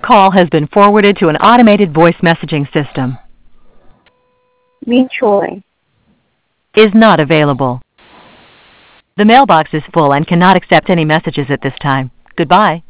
call has been forwarded to an automated voice messaging system. Min Choi. Is not available. The mailbox is full and cannot accept any messages at this time. Goodbye.